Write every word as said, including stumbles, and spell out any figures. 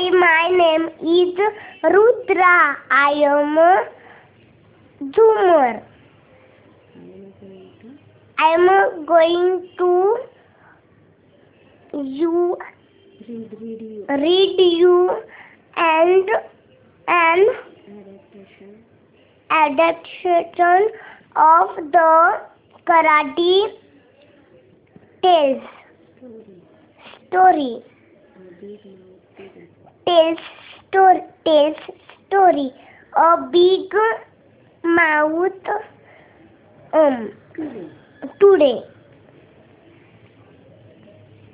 Hi, my name is Rudra. I am a Zoomer. I am going to you Read, read you. read you and an Adaptation. adaptation of the Karate Tales Story. story. A big mouth today. Tales story. Tales story. A big mouth um Today. today.